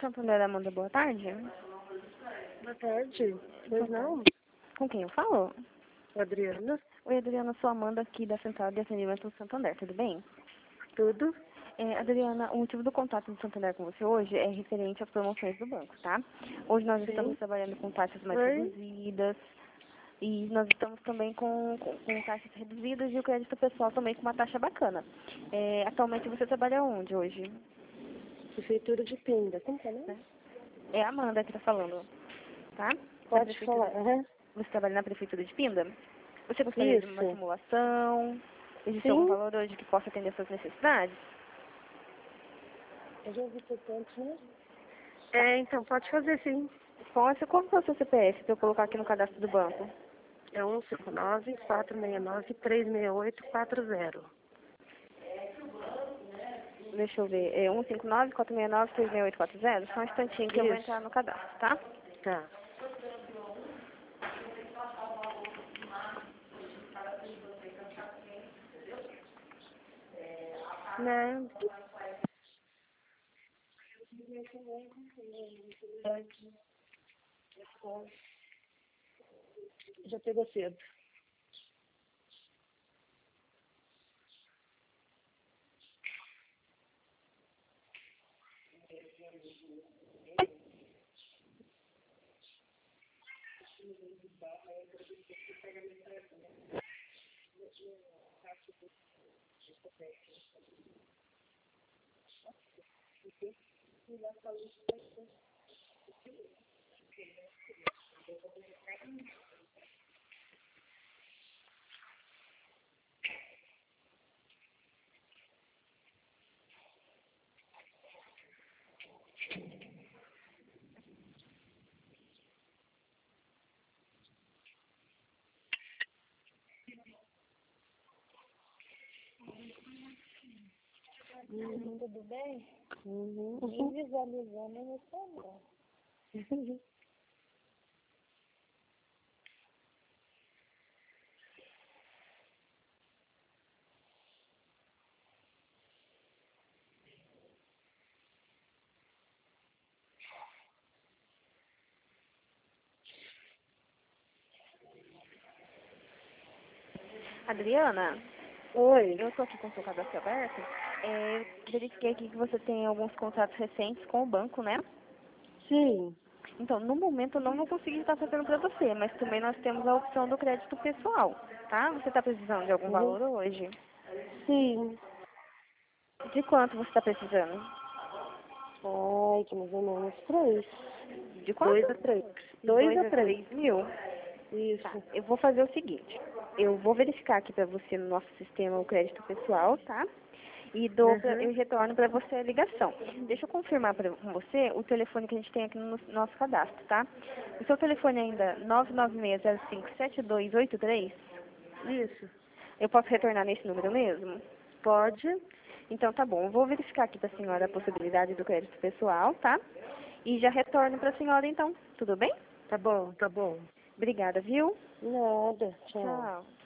Santander, Amanda, boa tarde. Boa tarde. Pois não? Com quem eu falo? Adriana? Oi, Adriana, sou a Amanda aqui da Central de Atendimento do Santander, tudo bem? Tudo? Adriana, o motivo do contato do Santander com você hoje é referente às promoções do banco, tá? Hoje nós estamos trabalhando com taxas mais reduzidas e nós estamos também com taxas reduzidas e o crédito pessoal também com uma taxa bacana. Atualmente você trabalha onde hoje? Prefeitura de Pinda. Como que é, né? É a Amanda que está falando, tá? Pode falar. Você trabalha na Prefeitura de Pinda? Você gostaria de uma simulação? Existe algum valor hoje que possa atender suas necessidades? Eu já ouvi por tanto, né? Então, pode fazer sim. Posso? Qual que é o seu CPF para eu colocar aqui no cadastro do banco? É 159-469-36840. Deixa eu ver. É 159-469-36840? Só um instantinho que eu vou entrar no cadastro, tá? Tá. Não. Já pegou cedo. Tudo bem? Nem visualizando no celular. Adriana? Oi. Eu estou aqui com o seu cadastro aberto. Eu verifiquei aqui que você tem alguns contratos recentes com o banco, né? Sim. Então, no momento eu não vou conseguir estar fazendo para você, mas também nós temos a opção do crédito pessoal, tá? Você está precisando de algum valor hoje? Sim. De quanto você está precisando? Ai, que mais ou menos 3. De quanto? 2 a 3. 2 a 3 mil? Isso. Tá, eu vou fazer o seguinte, eu vou verificar aqui para você no nosso sistema o crédito pessoal, tá? E eu retorno para você a ligação. Deixa eu confirmar com você o telefone que a gente tem aqui no nosso cadastro, tá? O seu telefone ainda é 996057283? Isso. Eu posso retornar nesse número mesmo? Pode. Então tá bom, eu vou verificar aqui para a senhora a possibilidade do crédito pessoal, tá? E já retorno para a senhora então, tudo bem? Tá bom, tá bom. Obrigada, viu? Nada. Tchau. Tchau.